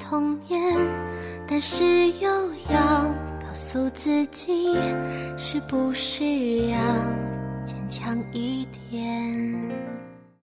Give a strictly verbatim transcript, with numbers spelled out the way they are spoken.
童年，但是又要告诉自己，是不是要坚强一点。